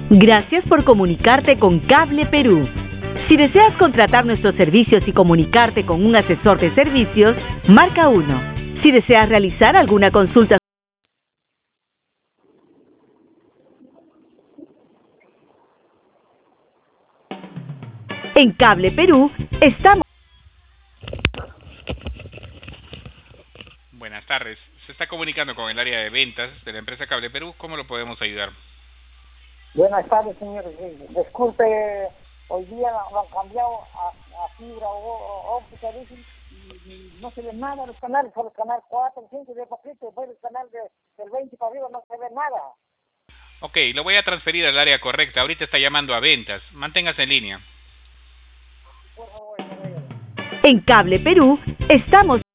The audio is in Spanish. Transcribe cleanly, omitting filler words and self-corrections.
Gracias por comunicarte con Cable Perú. Si deseas contratar nuestros servicios y comunicarte con un asesor de servicios, marca 1. Si deseas realizar alguna consulta en Cable Perú, estamos. Buenas tardes. Se está comunicando con el área de ventas de la empresa Cable Perú. ¿Cómo lo podemos ayudar? Buenas tardes, señor. Disculpe, hoy día lo han cambiado a fibra óptica, dicen, y no se ve nada en los canales, solo el canal 4, 5 de poquito, después el canal del 20 para arriba no se ve nada. Ok, lo voy a transferir al área correcta. Ahorita está llamando a ventas. Manténgase en línea. Por favor, En Cable Perú, estamos